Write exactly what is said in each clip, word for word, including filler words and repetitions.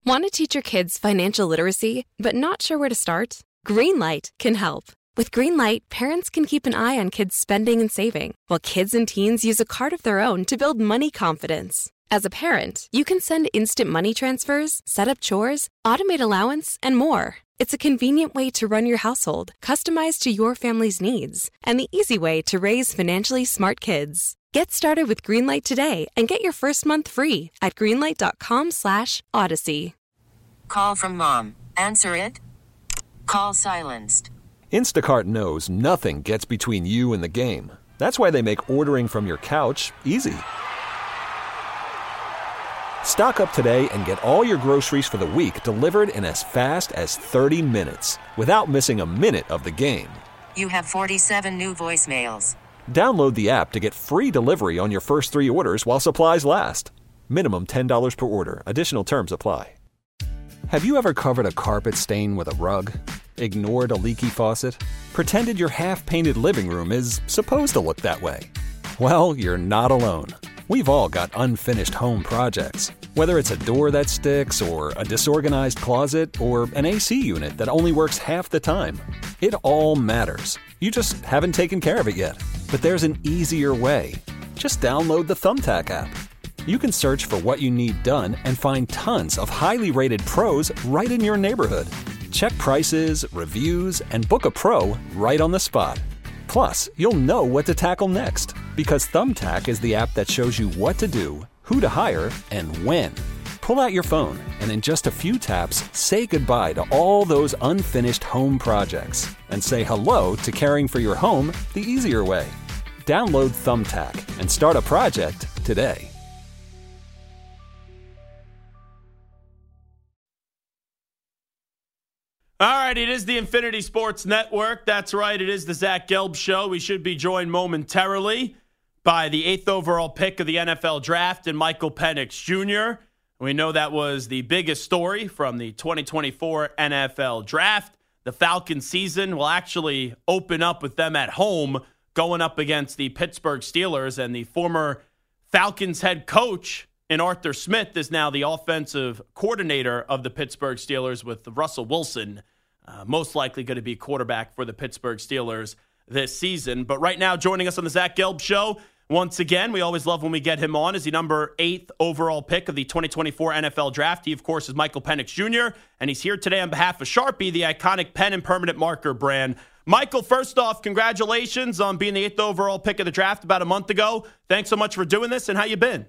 Want to teach your kids financial literacy, but not sure where to start? Greenlight can help. With Greenlight, parents can keep an eye on kids' spending and saving, while kids and teens use a card of their own to build money confidence. As a parent, you can send instant money transfers, set up chores, automate allowance, and more. It's a convenient way to run your household, customized to your family's needs, and the easy way to raise financially smart kids. Get started with Greenlight today and get your first month free at greenlight.com slash odyssey. Call from mom. Answer it. Call silenced. Instacart knows nothing gets between you and the game. That's why they make ordering from your couch easy. Stock up today and get all your groceries for the week delivered in as fast as thirty minutes without missing a minute of the game. You have forty-seven new voicemails. Download the app to get free delivery on your first three orders while supplies last. Minimum ten dollars per order. Additional terms apply. Have you ever covered a carpet stain with a rug? Ignored a leaky faucet? Pretended your half-painted living room is supposed to look that way? Well, you're not alone. We've all got unfinished home projects. Whether it's a door that sticks, or a disorganized closet, or an A C unit that only works half the time. It all matters. You just haven't taken care of it yet. But there's an easier way. Just download the Thumbtack app. You can search for what you need done and find tons of highly rated pros right in your neighborhood. Check prices, reviews, and book a pro right on the spot. Plus, you'll know what to tackle next, because Thumbtack is the app that shows you what to do, who to hire, and when. Pull out your phone and in just a few taps, say goodbye to all those unfinished home projects and say hello to caring for your home the easier way. Download Thumbtack and start a project today. All right, it is the Infinity Sports Network. That's right, it is the Zach Gelb Show. We should be joined momentarily by the eighth overall pick of the N F L Draft and Michael Penix Junior We know that was the biggest story from the twenty twenty-four N F L Draft. The Falcons season will actually open up with them at home going up against the Pittsburgh Steelers, and the former Falcons head coach in Arthur Smith is now the offensive coordinator of the Pittsburgh Steelers, with Russell Wilson uh, most likely going to be quarterback for the Pittsburgh Steelers this season. But right now, joining us on the Zach Gelb Show, once again, we always love when we get him on, is the number eighth overall pick of the twenty twenty-four N F L Draft. He, of course, is Michael Penix Junior, and he's here today on behalf of Sharpie, the iconic pen and permanent marker brand. Michael, first off, congratulations on being the eighth overall pick of the draft about a month ago. Thanks so much for doing this, and how you been?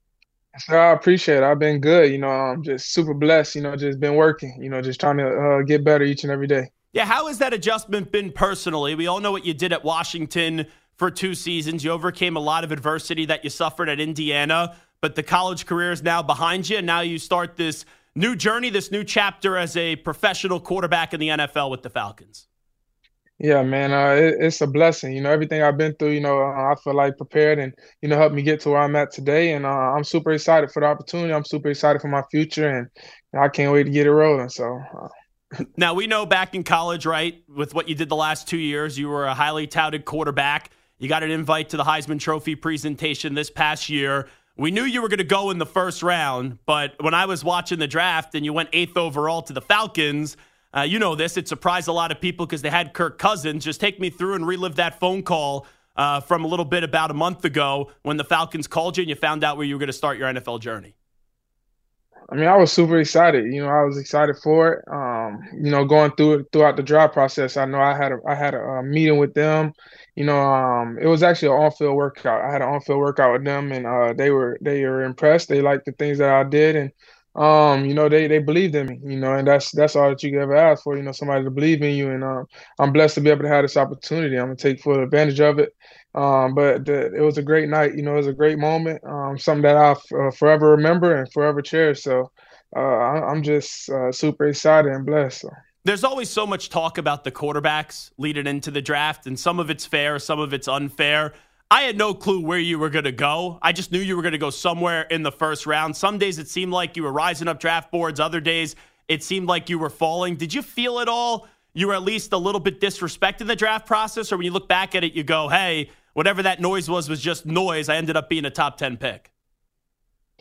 So I appreciate it. I've been good. You know, I'm just super blessed, you know, just been working, you know, just trying to uh, get better each and every day. Yeah, how has that adjustment been personally? We all know what you did at Washington for two seasons. You overcame a lot of adversity that you suffered at Indiana, but the college career is now behind you, and now you start this new journey, this new chapter as a professional quarterback in the N F L with the Falcons. Yeah, man, uh, it, it's a blessing. You know, everything I've been through, you know, uh, I feel like prepared and, you know, helped me get to where I'm at today. And uh, I'm super excited for the opportunity. I'm super excited for my future, and I can't wait to get it rolling. So, uh. Now, we know back in college, right, with what you did the last two years, you were a highly touted quarterback. You got an invite to the Heisman Trophy presentation this past year. We knew you were going to go in the first round, but when I was watching the draft and you went eighth overall to the Falcons, Uh, you know this, it surprised a lot of people because they had Kirk Cousins. Just take me through and relive that phone call uh, from a little bit about a month ago when the Falcons called you and you found out where you were going to start your N F L journey. I mean, I was super excited. You know, I was excited for it. Um, you know, going through it throughout the draft process, I know I had a I had a, a meeting with them. You know, um, it was actually an on-field workout. I had an on-field workout with them, and uh, they were they were impressed. They liked the things that I did, and Um, you know, they, they believed in me, you know, and that's that's all that you can ever ask for, you know, somebody to believe in you. And um, I'm blessed to be able to have this opportunity. I'm going to take full advantage of it. Um, but the, it was a great night. You know, it was a great moment, um, something that I'll uh, forever remember and forever cherish. So uh, I, I'm just uh, super excited and blessed. So. There's always so much talk about the quarterbacks leading into the draft, and some of it's fair, some of it's unfair. I had no clue where you were going to go. I just knew you were going to go somewhere in the first round. Some days it seemed like you were rising up draft boards. Other days it seemed like you were falling. Did you feel at all you were at least a little bit disrespecting the draft process? Or when you look back at it, you go, hey, whatever that noise was was just noise. I ended up being a top ten pick.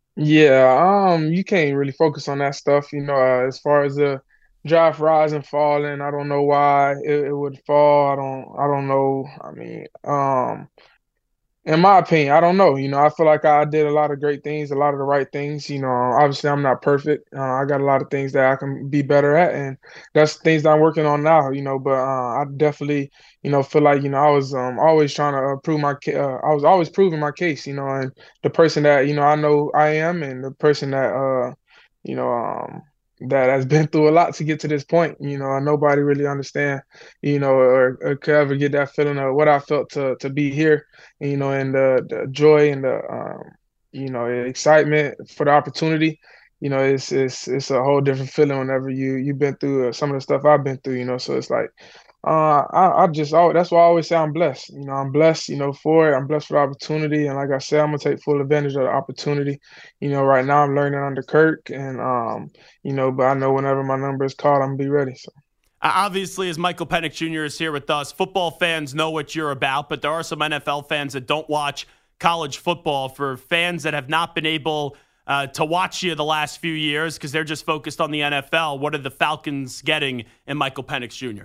Yeah, um, you can't really focus on that stuff, you know, uh, as far as the draft rise and falling. I don't know why it, it would fall. I don't, I don't know. I mean, um, in my opinion, I don't know. You know, I feel like I did a lot of great things, a lot of the right things. You know, obviously I'm not perfect. Uh, I got a lot of things that I can be better at, and that's things that I'm working on now. You know, but uh, I definitely, you know, feel like you know I was um, always trying to uh, prove my. ca- Uh, I was always proving my case. You know, and the person that you know I know I am, and the person that uh, you know, um, that has been through a lot to get to this point. You know, nobody really understand. You know, or, or could ever get that feeling of what I felt to to be here, you know, and the, the joy and the um, you know, excitement for the opportunity. You know, it's it's it's a whole different feeling whenever you you've been through uh, some of the stuff I've been through. You know, so it's like uh, I I just always, that's why I always say I'm blessed. You know, I'm blessed. You know, for it. I'm blessed for the opportunity, and like I said, I'm gonna take full advantage of the opportunity. You know, right now I'm learning under Kirk, and um, you know, but I know whenever my number is called, I'm gonna be ready. So. Uh, Obviously, as Michael Penix Junior is here with us, football fans know what you're about, but there are some N F L fans that don't watch college football. For fans that have not been able uh, to watch you the last few years because they're just focused on the N F L, what are the Falcons getting in Michael Penix Junior?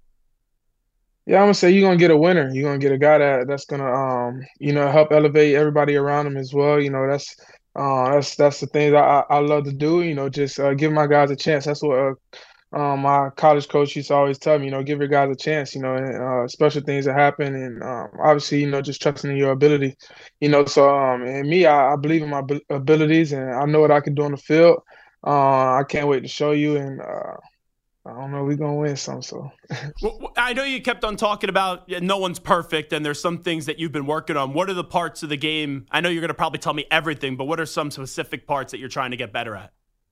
Yeah, I'm gonna say you're gonna get a winner. You're gonna get a guy that that's gonna um you know help elevate everybody around him as well. You know that's uh that's that's the things I I I love to do. You know just uh, give my guys a chance. That's what uh, um my college coach used to always tell me. You know give your guys a chance. You know and uh, special things that happen, and um, obviously you know just trusting in your ability. You know so um and me I, I believe in my ab- abilities, and I know what I can do on the field. Uh, I can't wait to show you, and uh, I don't know, we're gonna win some. So. Well, I know you kept on talking about no one's perfect and there's some things that you've been working on. What are the parts of the game? I know you're going to probably tell me everything, but what are some specific parts that you're trying to get better at?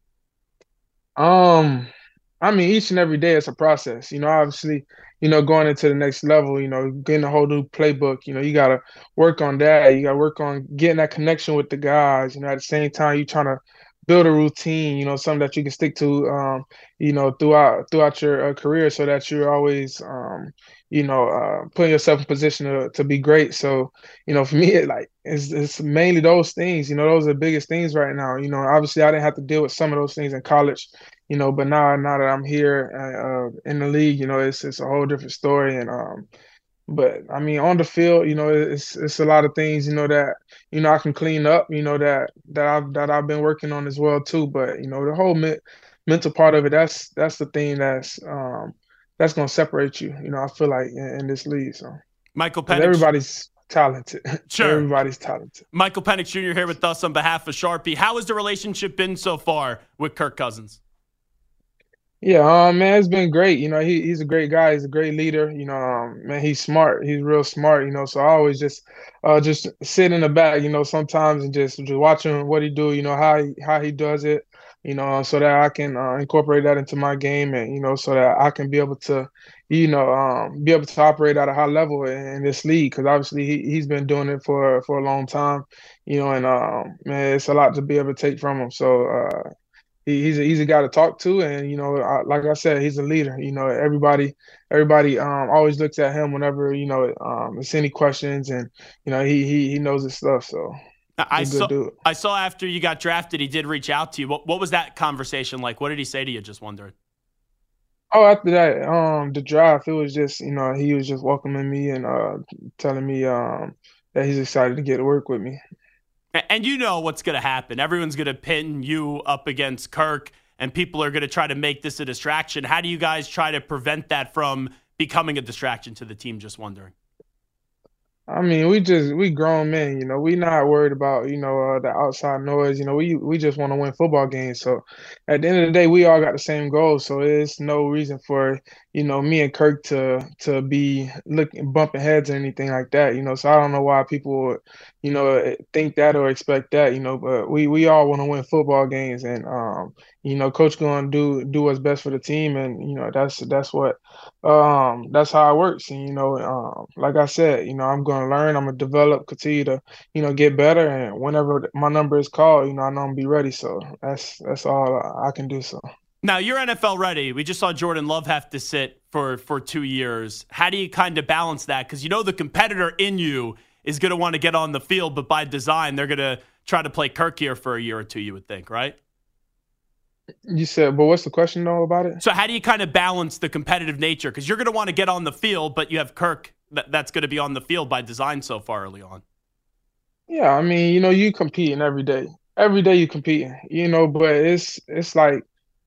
Um, I mean, each and every day it's a process. You know, obviously, you know, going into the next level, you know, getting a whole new playbook, you know, you gotta work on that. You gotta work on getting that connection with the guys. You know, at the same time, you trying to build a routine, you know, something that you can stick to, um, you know, throughout throughout your uh, career, so that you're always, um, you know, uh, putting yourself in position to to be great. So, you know, for me, it, like it's it's mainly those things. You know, those are the biggest things right now. You know, obviously, I didn't have to deal with some of those things in college, you know, but now now that I'm here uh, uh, in the league, you know, it's it's a whole different story. And um, but I mean, on the field, you know, it's it's a lot of things, you know, that you know I can clean up, you know, that that I've that I've been working on as well too. But you know, the whole me mental part of it, that's that's the thing that's um that's gonna separate you. You know, I feel like in, in this league. So Michael because Penix. everybody's talented, Sure. everybody's talented. Michael Penix Junior here with us on behalf of Sharpie. How has the relationship been so far with Kirk Cousins? Yeah, um, man, it's been great. You know, he he's a great guy. He's a great leader. You know, um, man, he's smart. He's real smart. You know, so I always just, uh, just sit in the back. You know, sometimes and just just watching what he do. You know how he how he does it. You know, so that I can uh, incorporate that into my game, and you know, so that I can be able to, you know, um, be able to operate at a high level in, in this league. Because obviously he he's been doing it for for a long time. You know, and um, man, it's a lot to be able to take from him. So. Uh, he, he's a, he's a guy to talk to, and you know, I, like I said, he's a leader. You know, everybody everybody um, always looks at him whenever you know um, it's any questions, and you know, he he he knows his stuff. So I he's a good saw dude. I saw after you got drafted, he did reach out to you. What what was that conversation like? What did he say to you? Just wondering. Oh, after that, um, the draft, it was just you know he was just welcoming me and uh, telling me um, that he's excited to get to work with me. And you know what's going to happen. Everyone's going to pin you up against Kirk, and people are going to try to make this a distraction. How do you guys try to prevent that from becoming a distraction to the team? Just wondering. I mean, we just we grown men, you know. We not worried about you know uh, the outside noise. You know, we we just want to win football games. So, at the end of the day, we all got the same goals. So, there's no reason for you know me and Kirk to to be looking bumping heads or anything like that. You know, so I don't know why people would, you know think that or expect that. You know, but we we all want to win football games, and um you know, coach going to do do what's best for the team, and you know that's that's what um, that's how it works. And, you know, um, like I said, you know, I'm going to learn, I'm going to develop, continue to, you know, get better. And whenever my number is called, you know, I know I'm going to be ready. So that's, that's all I can do. So. Now, you're N F L ready. We just saw Jordan Love have to sit for, for two years. How do you kind of balance that? Because you know the competitor in you is going to want to get on the field, but by design, they're going to try to play Kirk here for a year or two, you would think, right? You said, but what's the question though about it? So how do you kind of balance the competitive nature? Because you're going to want to get on the field, but you have Kirk that, that's going to be on the field by design so far early on. Yeah, I mean, you know, you competing every day. Every day you competing, you know, but it's it's like,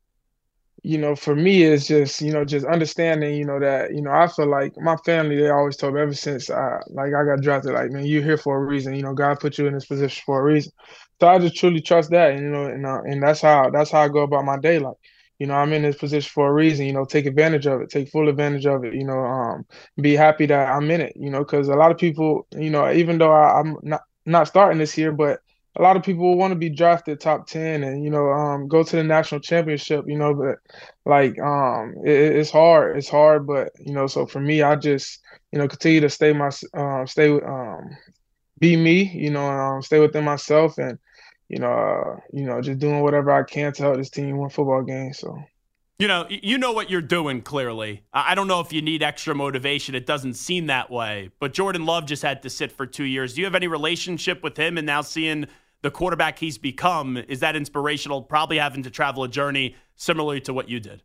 you know, for me, it's just, you know, just understanding, you know, that, you know, I feel like my family, they always told me ever since I, like, I got drafted, like, man, you're here for a reason. You know, God put you in this position for a reason. So I just truly trust that, you know, and uh, and that's how that's how I go about my day. Like, you know, I'm in this position for a reason. You know, take advantage of it, take full advantage of it. You know, um, be happy that I'm in it. You know, because a lot of people, you know, even though I, I'm not not starting this year, but a lot of people want to be drafted top ten and, you know, um, go to the national championship, you know, but like, um, it, it's hard. It's hard. But, you know, so for me, I just, you know, continue to stay my, um, stay, um, be me, you know, um, stay within myself and, you know, uh, you know, just doing whatever I can to help this team win football games. So. You know, you know what you're doing, clearly. I don't know if you need extra motivation. It doesn't seem that way. But Jordan Love just had to sit for two years. Do you have any relationship with him and now seeing the quarterback he's become? Is that inspirational, probably having to travel a journey similarly to what you did?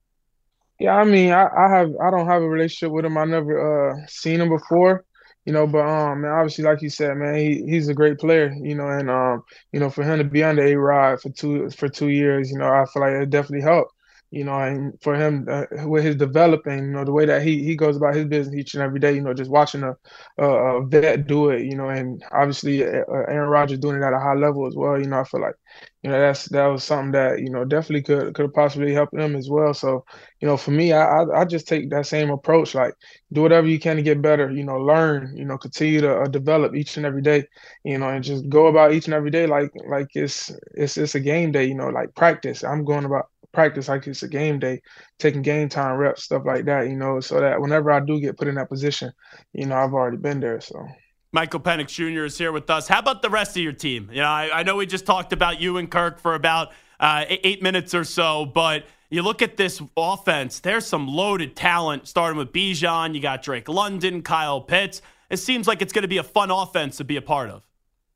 Yeah, I mean, I, I have I don't have a relationship with him. I never uh, seen him before. You know, but um, man, obviously, like you said, man, he, he's a great player. You know, and um, you know, for him to be under A-Rod for two for two years, you know, I feel like it definitely helped. You know, and for him uh, with his developing, you know, the way that he he goes about his business each and every day, you know, just watching a, a, a vet do it, you know, and obviously uh, Aaron Rodgers doing it at a high level as well. You know, I feel like, you know, that's that was something that, you know, definitely could could have possibly helped him as well. So, you know, for me, I, I I just take that same approach, like do whatever you can to get better. You know, learn. You know, continue to uh, develop each and every day. You know, and just go about each and every day like like it's it's it's a game day. You know, like practice. I'm going about practice like it's a game day, taking game time reps, stuff like that, you know, so that whenever I do get put in that position, you know, I've already been there. So Michael Penix Junior is here with us. How about the rest of your team? You know, I, I know we just talked about you and Kirk for about uh, eight minutes or so, but you look at this offense, there's some loaded talent starting with Bijan. You got Drake London, Kyle Pitts. It seems like it's going to be a fun offense to be a part of.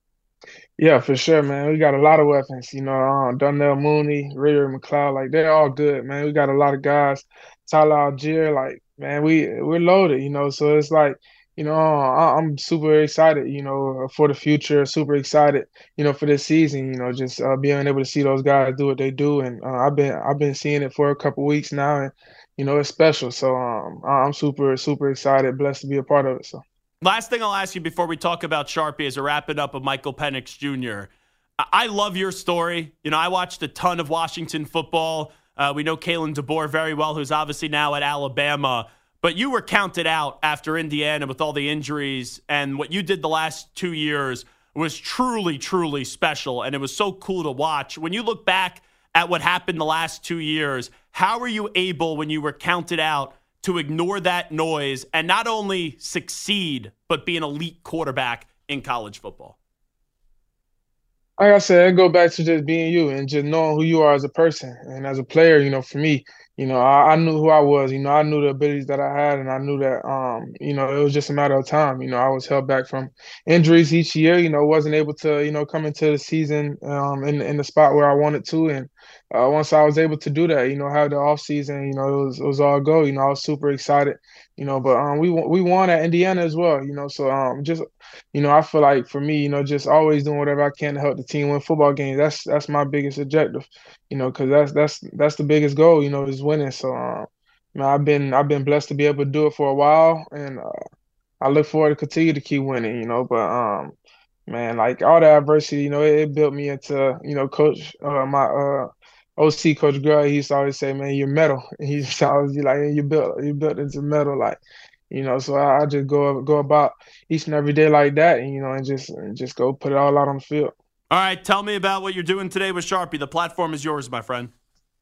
Yeah, for sure, man. We got a lot of weapons, you know, uh, Darnell Mooney, Ray McLeod, like they're all good, man. We got a lot of guys. Tyler Algier, like, man, we we're loaded, you know. So it's like, you know, I, I'm super excited, you know, for the future. Super excited, you know, for this season. You know, just uh, being able to see those guys do what they do, and uh, I've been I've been seeing it for a couple weeks now, and you know, it's special. So um, I'm super super excited, blessed to be a part of it. So. Last thing I'll ask you before we talk about Sharpie as a wrapping up of Michael Penix Junior I love your story. You know, I watched a ton of Washington football. Uh, we know Kalen DeBoer very well, who's obviously now at Alabama. But you were counted out after Indiana with all the injuries, and what you did the last two years was truly, truly special, and it was so cool to watch. When you look back at what happened the last two years, how were you able, when you were counted out, to ignore that noise and not only succeed, but be an elite quarterback in college football? Like I said, it go back to just being you and just knowing who you are as a person and as a player. You know, for me, you know, I, I knew who I was. You know, I knew the abilities that I had, and I knew that, um, you know, it was just a matter of time. You know, I was held back from injuries each year. You know, wasn't able to, you know, come into the season um, in in the spot where I wanted to, and uh, once I was able to do that, you know, have the off season, you know, it was it was all go. You know, I was super excited. You know, but um, we we won at Indiana as well. You know, so um, just you know, I feel like for me, you know, just always doing whatever I can to help the team win football games. That's that's my biggest objective. You know, because that's that's that's the biggest goal. You know, is winning. So um, man, I've been I've been blessed to be able to do it for a while, and uh, I look forward to continue to keep winning. You know, but um, man, like all the adversity, you know, it, it built me into, you know, coach uh, my uh. O C Coach Gurley, he used to always say, "Man, you're metal." He used to always be like, hey, "You built, you built into metal." Like, you know, so I, I just go go about each and every day like that, and you know, and just and just go put it all out on the field. All right, tell me about what you're doing today with Sharpie. The platform is yours, my friend.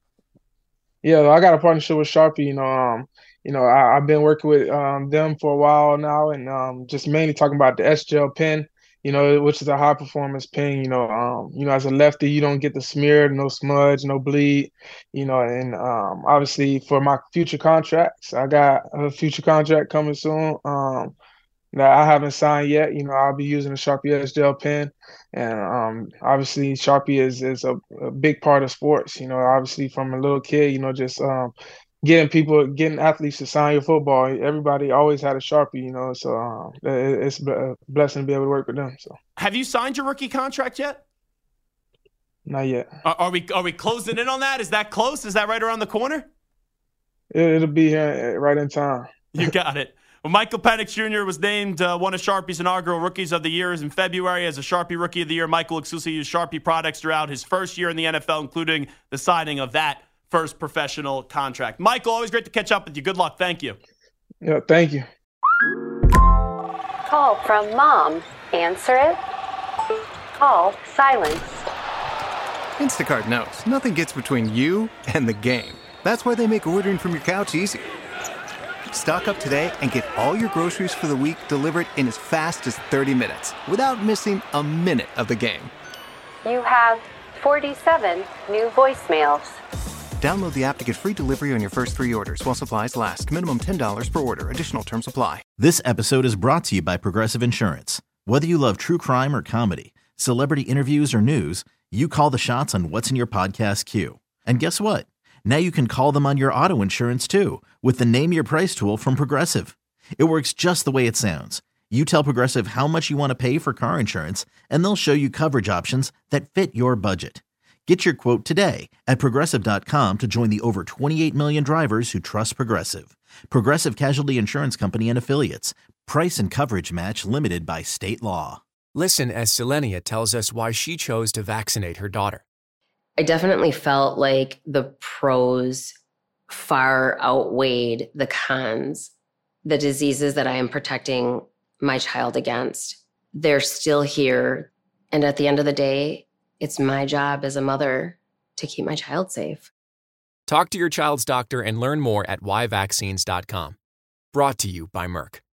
Yeah, I got a partnership with Sharpie. You know, um, you know, I, I've been working with um them for a while now, and um, just mainly talking about the S-Gel pen. You know, which is a high performance pen. You know, um, you know, as a lefty, you don't get the smear, no smudge, no bleed. You know, and um, obviously for my future contracts, I got a future contract coming soon. Um, that I haven't signed yet. You know, I'll be using the Sharpie S Gel pen, and um, obviously Sharpie is is a, a big part of sports. You know, obviously from a little kid, you know, just um, getting people, getting athletes to sign your football. Everybody always had a Sharpie, you know, so um, it, it's a blessing to be able to work with them. So, have you signed your rookie contract yet? Not yet. Are, are we are we closing in on that? Is that close? Is that right around the corner? It, it'll be here right in time. You got it. Well, Michael Penix Junior was named uh, one of Sharpie's inaugural Rookies of the Year in February as a Sharpie Rookie of the Year. Michael exclusively used Sharpie products throughout his first year in the N F L, including the signing of that first professional contract. Michael, always great to catch up with you. Good luck. Thank you. Yeah, thank you. Call from mom. Answer it. Call silence. Instacart knows nothing gets between you and the game. That's why they make ordering from your couch easy. Stock up today and get all your groceries for the week delivered in as fast as thirty minutes without missing a minute of the game. You have forty-seven new voicemails. Download the app to get free delivery on your first three orders while supplies last. Minimum ten dollars per order. Additional terms apply. This episode is brought to you by Progressive Insurance. Whether you love true crime or comedy, celebrity interviews or news, you call the shots on what's in your podcast queue. And guess what? Now you can call them on your auto insurance too with the Name Your Price tool from Progressive. It works just the way it sounds. You tell Progressive how much you want to pay for car insurance, and they'll show you coverage options that fit your budget. Get your quote today at Progressive dot com to join the over twenty-eight million drivers who trust Progressive. Progressive Casualty Insurance Company and Affiliates. Price and coverage match limited by state law. Listen as Selenia tells us why she chose to vaccinate her daughter. I definitely felt like the pros far outweighed the cons. The diseases that I am protecting my child against, they're still here. And at the end of the day, it's my job as a mother to keep my child safe. Talk to your child's doctor and learn more at why vaccines dot com. Brought to you by Merck.